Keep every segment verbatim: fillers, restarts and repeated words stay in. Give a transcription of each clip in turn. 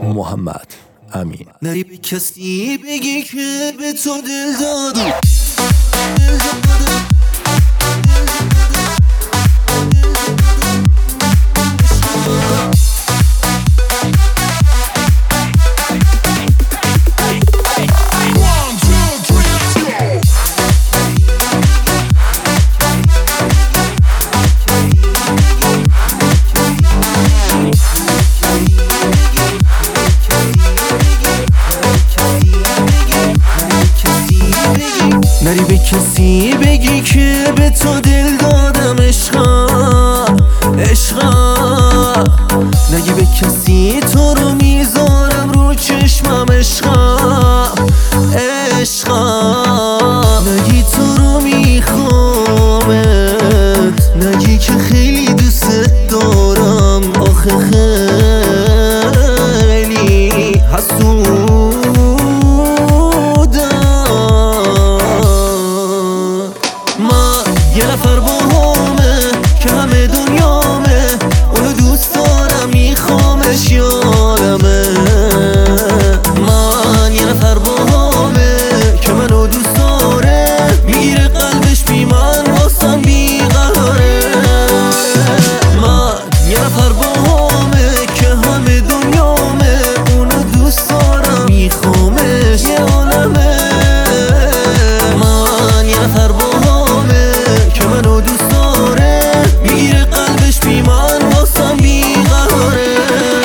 محمد امین. نری به کسی بگی که به تو دل دادم، دل دادم. نری به کسی بگی که به تو دل دادم عشقا، عشقا. نگی به کسی تو رو میذارم رو چشمم عشقا، عشقا. نگی تو رو میخوامت، نگی که خیلی دوست دارم، آخه خیلی حسود. یه نفر با همه که همه دنیامه، اونو دوست دارم میخوامش یادمه. من یه نفر با همه که منو دوست داره، میگیره قلبش بی من واسم بیقراره. من یه نفر با همه که همه دنیامه، اونو دوست دارم میخوامش یه عالمه. من یه نفر با منو دوست داره، میگیره قلبش بی من واسم بیقراره.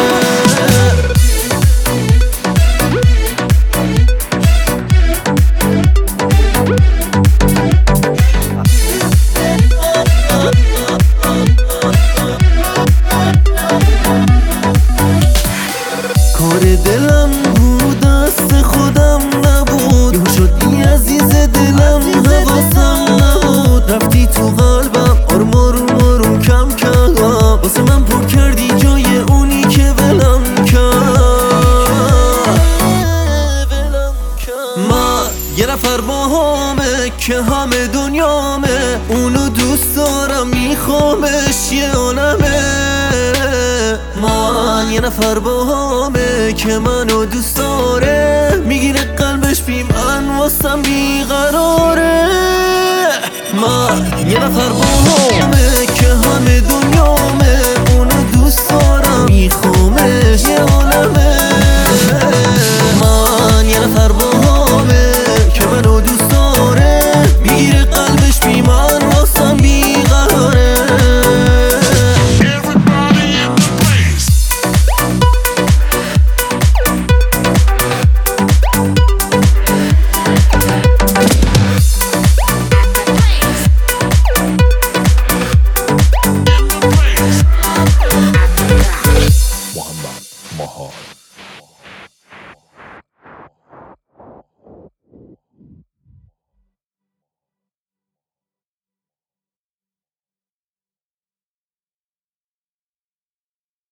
کار دلم بود دست خودم نبود، یه شدی عزیز دلم حواسم نبود. رفتی تو قلبم آروم آروم آروم کم کردم، واسه من پر کردی جای اونی که ولم کرد. من یه نفر با همه که همه دنیامه، اونو دوست دارم میخوامش یه عالمه. من یه نفر با همه که منو دوست داره، میگیره قلبش بی من واسم بیقراره. من یه نفر با همه که همه دنیامه،